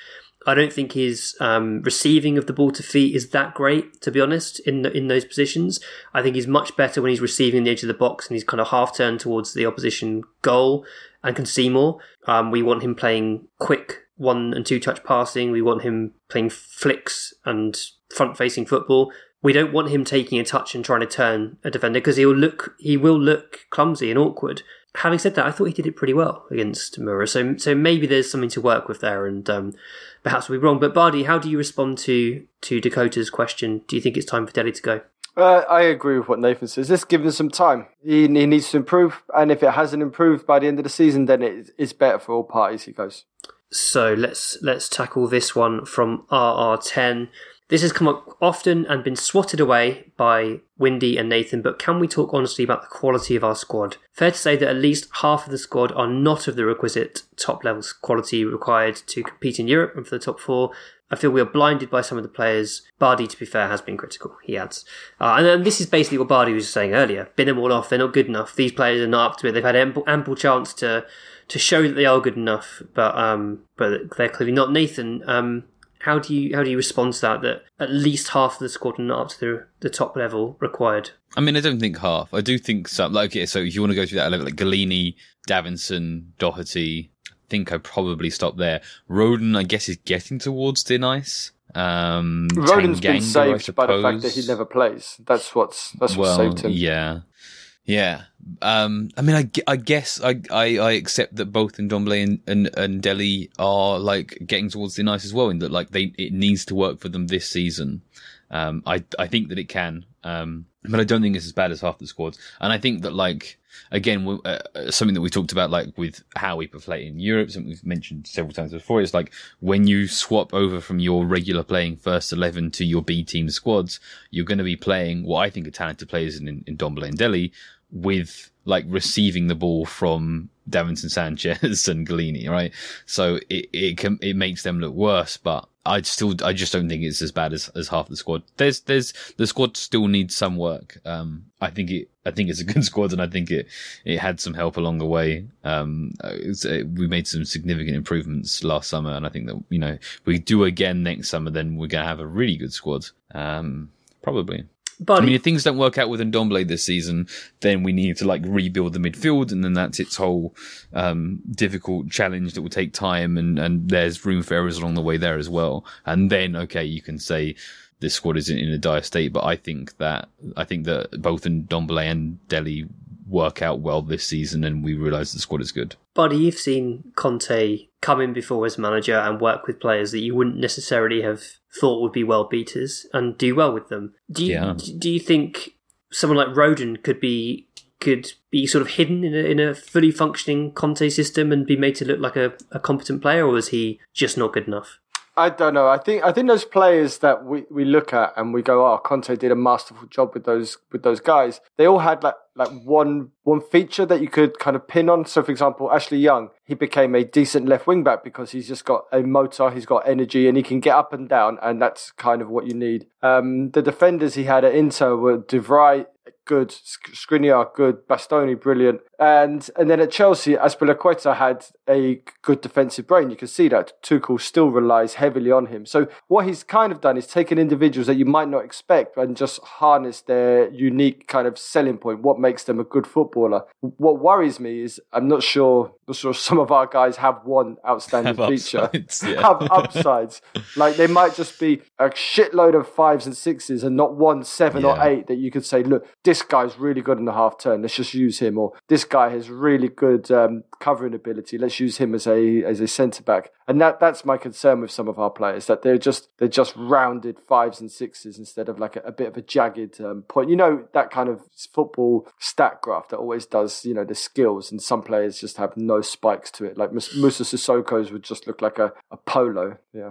I don't think his um, receiving of the ball to feet is that great, to be honest, in the, in those positions. I think he's much better when he's receiving the edge of the box and he's kind of half turned towards the opposition goal and can see more. Um, we want him playing quick one and two touch passing. We want him playing flicks and front facing football. We don't want him taking a touch and trying to turn a defender because he'll look, he will look clumsy and awkward. Having said that, I thought he did it pretty well against Mura, so so maybe there's something to work with there, and um, perhaps we'll be wrong. But Bardi, how do you respond to to Dakota's question? Do you think it's time for Dele to go? Uh, I agree with what Nathan says. Let's give him some time. He, he needs to improve, and if it hasn't improved by the end of the season, then it, it's better for all parties he goes. So let's let's tackle this one from R R ten. This has come up often and been swatted away by Windy and Nathan, but can we talk honestly about the quality of our squad? Fair to say that at least half of the squad are not of the requisite top-level quality required to compete in Europe and for the top four. I feel we are blinded by some of the players. Bardi, to be fair, has been critical, he adds. Uh, and, and this is basically what Bardi was saying earlier. Bin them all off, they're not good enough. These players are not up to it. They've had ample, ample chance to to show that they are good enough, but um, but they're clearly not. Nathan, um, How do you how do you respond to that? That at least half of the squad are not up to the, the top level required. I mean, I don't think half. I do think some. Like, okay, so if you want to go through that level, like Galini, Davinson, Doherty, I think I probably stop there. Roden, I guess, is getting towards thin ice. Um, Roden's been Tanganga, saved by the fact that he never plays. That's what's that's what well, saved him. Yeah. Yeah, um, I mean, I, I guess I, I, I accept that both Ndombele and, and, and Dele are like getting towards the nice as well, in that like they it needs to work for them this season. Um, I I think that it can, um, but I don't think it's as bad as half the squads. And I think that like again, uh, something that we talked about like with how we play in Europe, something we've mentioned several times before, is like when you swap over from your regular playing first eleven to your B team squads, you're going to be playing what I think are talented players in, in Ndombele and Dele, with like receiving the ball from Davinson Sanchez and Galini, right? So it it can it makes them look worse, but I still I just don't think it's as bad as, as half the squad. There's there's the squad still needs some work. Um, I think it I think it's a good squad, and I think it it had some help along the way. Um, it, it, we made some significant improvements last summer, and I think that you know if we do again next summer, then we're gonna have a really good squad. Um, probably. But I mean, if things don't work out with Ndombele this season, then we need to like rebuild the midfield, and then that's its whole um, difficult challenge that will take time, and, and there's room for errors along the way there as well. And then, okay, you can say this squad isn't in a dire state, but I think that I think that both Ndombele and Dele work out well this season, and we realise the squad is good. Buddy, you've seen Conte come in before as manager and work with players that you wouldn't necessarily have thought would be well beaters and do well with them. Do you yeah. do you think someone like Roden could be could be sort of hidden in a, in a fully functioning Conte system and be made to look like a, a competent player, or is he just not good enough? I don't know. I think I think those players that we, we look at and we go, oh, Conte did a masterful job with those with those guys. They all had like like one one feature that you could kind of pin on. So, for example, Ashley Young, he became a decent left wing back because he's just got a motor, he's got energy, and he can get up and down, and that's kind of what you need. Um, the defenders he had at Inter were De Vrij, good, Skriniar, good, Bastoni, brilliant. And and then at Chelsea, Azpilicueta had a good defensive brain. You can see that Tuchel still relies heavily on him. So what he's kind of done is taken individuals that you might not expect and just harness their unique kind of selling point, what makes them a good footballer. What worries me is I'm not sure, not sure some of our guys have one outstanding have feature. Upsides, yeah. Have upsides. Like they might just be a shitload of fives and sixes and not one seven yeah. or eight that you could say, look, this guy's really good in the half turn, let's just use him. Or this guy has really good um, covering ability, let's use him as a as a centre back. And that that's my concern with some of our players, that they're just they're just rounded fives and sixes instead of like a, a bit of a jagged um, point. You know, that kind of football stat graph that always does, you know, the skills, and some players just have no spikes to it. Like Musa Sissoko's would just look like a, a polo. Yeah.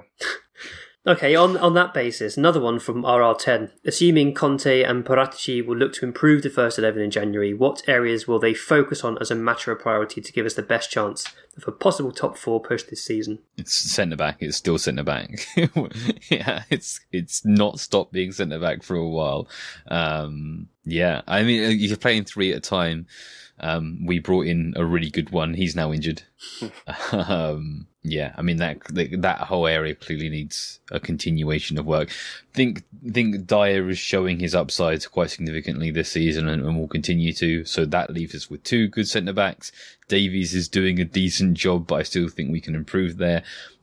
Okay, on, on that basis, another one from R R ten. Assuming Conte and Paratici will look to improve the first eleven in January, what areas will they focus on as a matter of priority to give us the best chance of a possible top four push this season? It's centre back. It's still centre back. yeah, it's it's not stopped being centre back for a while. Um, Yeah, I mean, if you're playing three at a time, um, we brought in a really good one. He's now injured. um, yeah, I mean that that whole area clearly needs a continuation of work. Think think Dyer is showing his upside quite significantly this season, and, and will continue to. So that leaves us with two good centre backs. Davies is doing a decent job, but I still think we can improve there.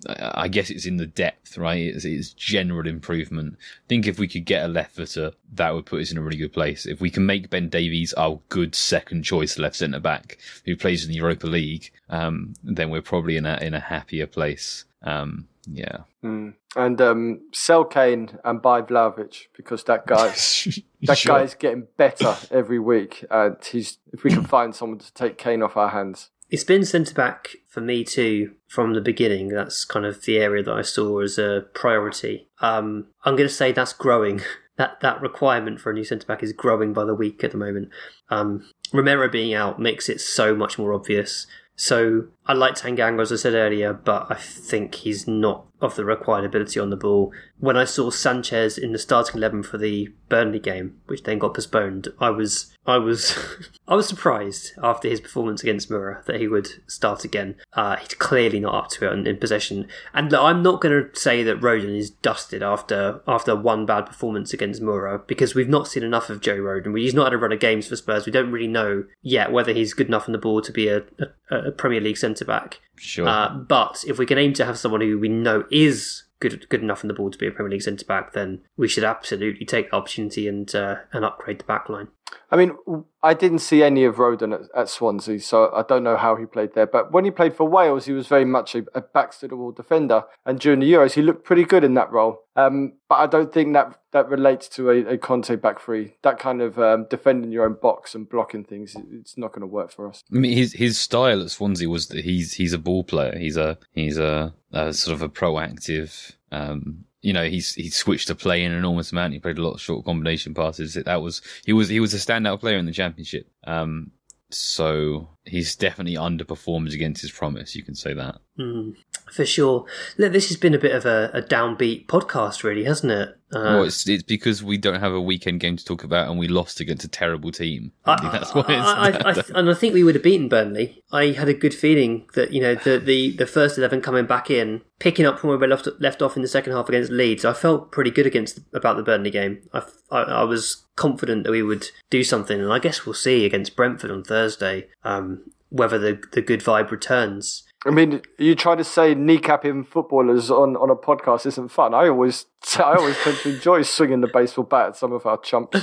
I guess it's in the depth, right? It's, it's general improvement. I think if we could get a left footer, that would put us in a really good place. If we can make Ben Davies our good second choice left centre back who plays in the Europa League, um, then we're probably in a in a happier place. Um, yeah. Mm. And um, sell Kane and buy Vlahovic, because that guy that Sure. guy's getting better every week. And he's if we can find someone to take Kane off our hands. It's been centre-back for me too from the beginning. That's kind of the area that I saw as a priority. Um, I'm going to say that's growing. That that requirement for a new centre-back is growing by the week at the moment. Um, Romero being out makes it so much more obvious. So I like Tanganga, as I said earlier, but I think he's not of the required ability on the ball. When I saw Sanchez in the starting eleven for the Burnley game, which then got postponed, I was I was I was surprised after his performance against Mura that he would start again. Uh, he's clearly not up to it in, in possession. And look, I'm not going to say that Rodon is dusted after after one bad performance against Mura, because we've not seen enough of Joe Rodon. He's not had a run of games for Spurs. We don't really know yet whether he's good enough on the ball to be a, a, a Premier League centre-back. Sure. Uh, but if we can aim to have someone who we know is good good enough on the ball to be a Premier League centre-back, then we should absolutely take the opportunity and uh, and upgrade the back line. I mean, I didn't see any of Rodon at, at Swansea, so I don't know how he played there. But when he played for Wales, he was very much a, a backs-to-the-wall defender. And during the Euros, he looked pretty good in that role. Um, but I don't think that, that relates to a, a Conte back three. That kind of um, defending your own box and blocking things, it's not going to work for us. I mean, his his style at Swansea was that he's he's a ball player. He's a he's a, a sort of a proactive. Um, you know, he's he switched to play an enormous amount. He played a lot of short combination passes. That was he was he was a standout player in the Championship. Um, so he's definitely underperformed against his promise. You can say that. Mm, for sure. Look, this has been a bit of a, a downbeat podcast, really, hasn't it? Uh, well, it's, it's because we don't have a weekend game to talk about, and we lost against a terrible team. I, I think that's what I, I, I, I, and I think we would have beaten Burnley. I had a good feeling that, you know, the the, the first eleven coming back in, picking up from where we left left off in the second half against Leeds. I felt pretty good against about the Burnley game. I, I, I was confident that we would do something, and I guess we'll see against Brentford on Thursday um, whether the the good vibe returns. I mean, you try to say kneecapping footballers on, on a podcast isn't fun. I always I always tend to enjoy swinging the baseball bat at some of our chumps.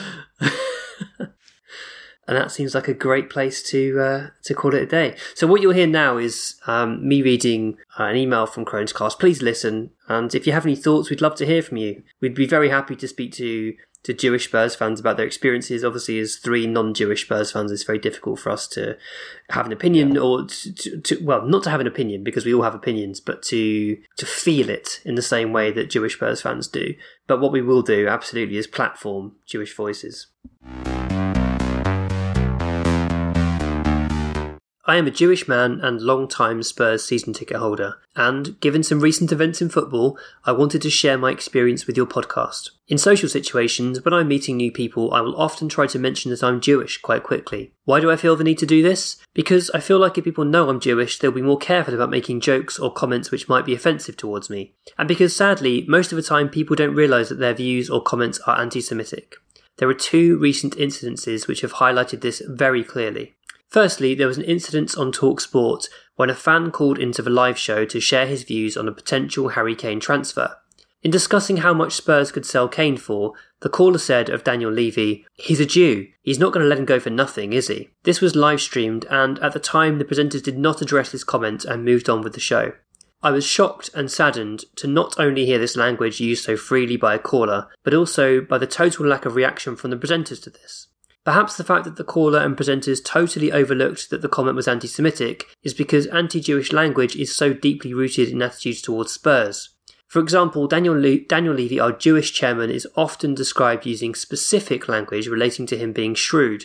And that seems like a great place to uh, to call it a day. So what you'll hear now is um, me reading uh, an email from Crohn's Cast. Please listen, and if you have any thoughts, we'd love to hear from you. We'd be very happy to speak to to Jewish Spurs fans about their experiences. Obviously, as three non-Jewish Spurs fans, it's very difficult for us to have an opinion, or to, to, to well, not to have an opinion because we all have opinions, but to to feel it in the same way that Jewish Spurs fans do. But what we will do, absolutely, is platform Jewish voices. I am a Jewish man and long-time Spurs season ticket holder, and given some recent events in football, I wanted to share my experience with your podcast. In social situations, when I'm meeting new people, I will often try to mention that I'm Jewish quite quickly. Why do I feel the need to do this? Because I feel like if people know I'm Jewish, they'll be more careful about making jokes or comments which might be offensive towards me. And because sadly, most of the time people don't realise that their views or comments are anti-Semitic. There are two recent incidences which have highlighted this very clearly. Firstly, there was an incident on TalkSport when a fan called into the live show to share his views on a potential Harry Kane transfer. In discussing how much Spurs could sell Kane for, the caller said of Daniel Levy, "He's a Jew. He's not going to let him go for nothing, is he?" This was live streamed, and at the time the presenters did not address this comment and moved on with the show. I was shocked and saddened to not only hear this language used so freely by a caller, but also by the total lack of reaction from the presenters to this. Perhaps the fact that the caller and presenters totally overlooked that the comment was anti-Semitic is because anti-Jewish language is so deeply rooted in attitudes towards Spurs. For example, Daniel, Le- Daniel Levy, our Jewish chairman, is often described using specific language relating to him being shrewd.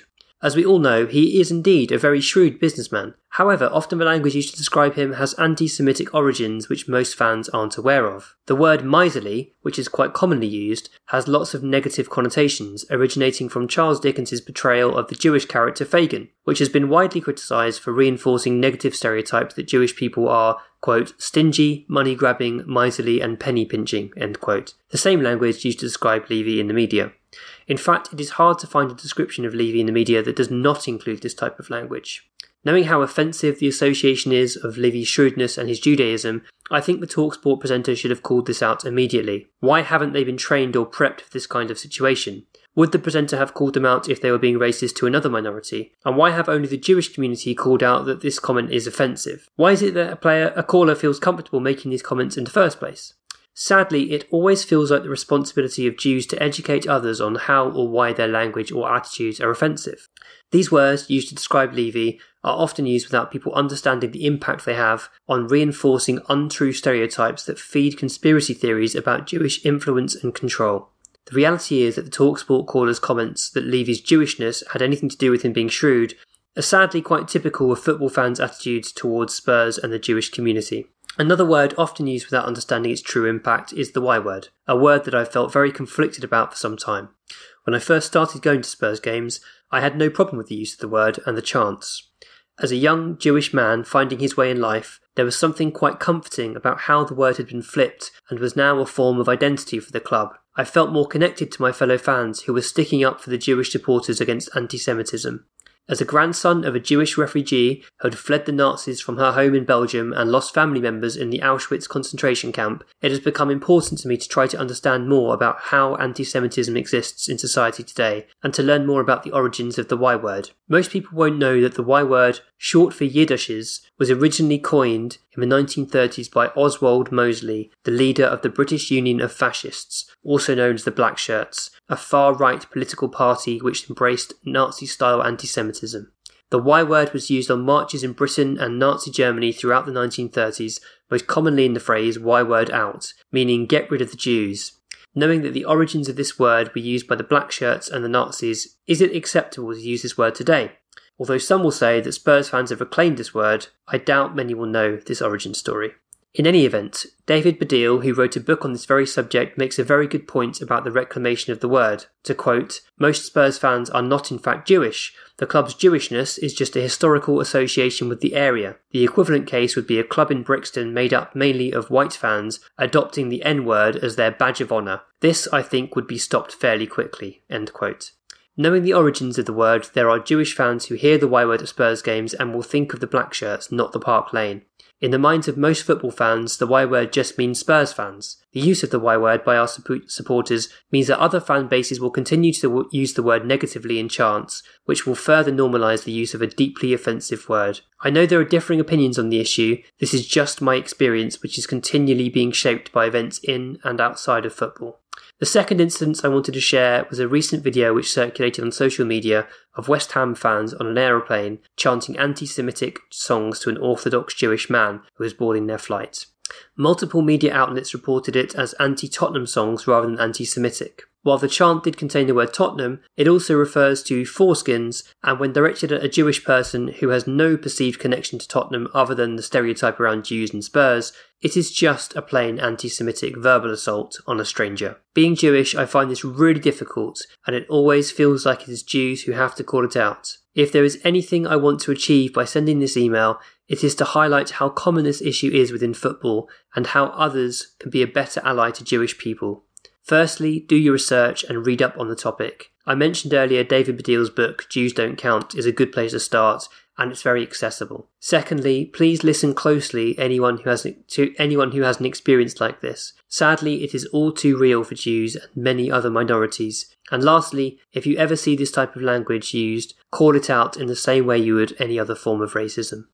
As we all know, he is indeed a very shrewd businessman. However, often the language used to describe him has anti-Semitic origins which most fans aren't aware of. The word miserly, which is quite commonly used, has lots of negative connotations, originating from Charles Dickens' portrayal of the Jewish character Fagin, which has been widely criticised for reinforcing negative stereotypes that Jewish people are, quote, stingy, money-grabbing, miserly and penny-pinching, end quote. The same language used to describe Levy in the media. In fact, it is hard to find a description of Levy in the media that does not include this type of language. Knowing how offensive the association is of Levy's shrewdness and his Judaism, I think the TalkSport presenter should have called this out immediately. Why haven't they been trained or prepped for this kind of situation? Would the presenter have called them out if they were being racist to another minority? And why have only the Jewish community called out that this comment is offensive? Why is it that a player, a caller feels comfortable making these comments in the first place? Sadly, it always feels like the responsibility of Jews to educate others on how or why their language or attitudes are offensive. These words, used to describe Levy, are often used without people understanding the impact they have on reinforcing untrue stereotypes that feed conspiracy theories about Jewish influence and control. The reality is that the TalkSport caller's comments that Levy's Jewishness had anything to do with him being shrewd are sadly quite typical of football fans' attitudes towards Spurs and the Jewish community. Another word often used without understanding its true impact is the Y word, a word that I've felt very conflicted about for some time. When I first started going to Spurs games, I had no problem with the use of the word and the chants. As a young Jewish man finding his way in life, there was something quite comforting about how the word had been flipped and was now a form of identity for the club. I felt more connected to my fellow fans who were sticking up for the Jewish supporters against anti-Semitism. As a grandson of a Jewish refugee who had fled the Nazis from her home in Belgium and lost family members in the Auschwitz concentration camp, it has become important to me to try to understand more about how anti-Semitism exists in society today and to learn more about the origins of the Y word. Most people won't know that the Y word, short for Yiddishes, was originally coined in the nineteen thirties by Oswald Mosley, the leader of the British Union of Fascists, also known as the Black Shirts, a far-right political party which embraced Nazi-style anti-Semitism. The Y word was used on marches in Britain and Nazi Germany throughout the nineteen thirties, most commonly in the phrase Y word out, meaning get rid of the Jews. Knowing that the origins of this word were used by the Black Shirts and the Nazis, is it acceptable to use this word today? Although some will say that Spurs fans have reclaimed this word, I doubt many will know this origin story. In any event, David Baddiel, who wrote a book on this very subject, makes a very good point about the reclamation of the word. To quote, "Most Spurs fans are not in fact Jewish. The club's Jewishness is just a historical association with the area. The equivalent case would be a club in Brixton made up mainly of white fans adopting the N-word as their badge of honour. This, I think, would be stopped fairly quickly." End quote. Knowing the origins of the word, there are Jewish fans who hear the Y word at Spurs games and will think of the Black Shirts, not the Park Lane. In the minds of most football fans, the Y word just means Spurs fans. The use of the Y word by our supporters means that other fan bases will continue to use the word negatively in chants, which will further normalise the use of a deeply offensive word. I know there are differing opinions on the issue. This is just my experience, which is continually being shaped by events in and outside of football. The second instance I wanted to share was a recent video which circulated on social media of West Ham fans on an aeroplane chanting anti-Semitic songs to an Orthodox Jewish man who was boarding their flight. Multiple media outlets reported it as anti-Tottenham songs rather than anti-Semitic. While the chant did contain the word Tottenham, it also refers to foreskins, and when directed at a Jewish person who has no perceived connection to Tottenham other than the stereotype around Jews and Spurs, it is just a plain anti-Semitic verbal assault on a stranger. Being Jewish, I find this really difficult, and it always feels like it is Jews who have to call it out. If there is anything I want to achieve by sending this email, it is to highlight how common this issue is within football and how others can be a better ally to Jewish people. Firstly, do your research and read up on the topic. I mentioned earlier David Baddiel's book, Jews Don't Count, is a good place to start, and it's very accessible. Secondly, please listen closely anyone who has to anyone who has an experience like this. Sadly, it is all too real for Jews and many other minorities. And lastly, if you ever see this type of language used, call it out in the same way you would any other form of racism.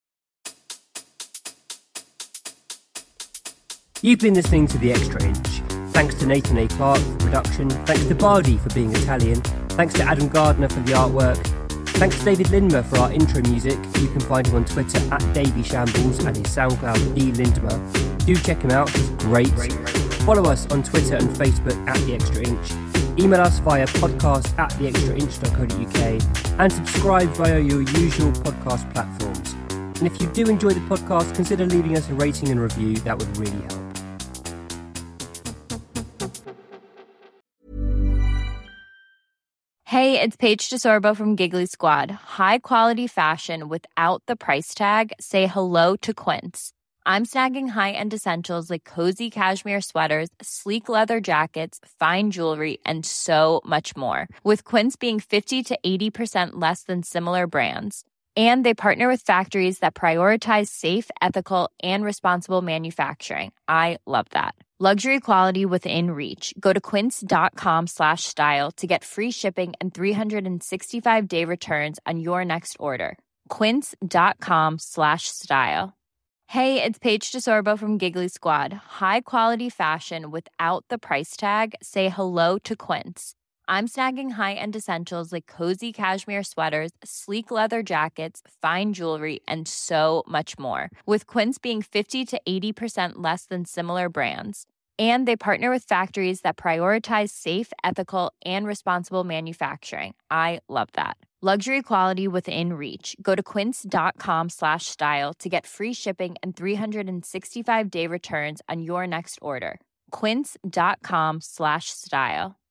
You've been listening to The Extra Inch. Thanks to Nathan A. Clark for production. Thanks to Bardi for being Italian. Thanks to Adam Gardner for the artwork. Thanks to David Lindmer for our intro music. You can find him on Twitter at Davy Shambles and his SoundCloud D Lindmer. Do check him out, he's great. Follow us on Twitter and Facebook at The Extra Inch. Email us via podcast at the extra inch dot co dot uk and subscribe via your usual podcast platforms. And if you do enjoy the podcast, consider leaving us a rating and review. That would really help. Hey, it's Paige DeSorbo from Giggly Squad. High quality fashion without the price tag. Say hello to Quince. I'm snagging high-end essentials like cozy cashmere sweaters, sleek leather jackets, fine jewelry, and so much more. With Quince being fifty to eighty percent less than similar brands. And they partner with factories that prioritize safe, ethical, and responsible manufacturing. I love that. Luxury quality within reach. Go to quince.com slash style to get free shipping and three sixty-five day returns on your next order. Quince.com slash style. Hey, it's Paige DeSorbo from Giggly Squad. High quality fashion without the price tag. Say hello to Quince. I'm snagging high-end essentials like cozy cashmere sweaters, sleek leather jackets, fine jewelry, and so much more. With Quince being fifty to eighty percent less than similar brands. And they partner with factories that prioritize safe, ethical, and responsible manufacturing. I love that. Luxury quality within reach. Go to quince.com slash style to get free shipping and three sixty-five day returns on your next order. Quince.com slash style.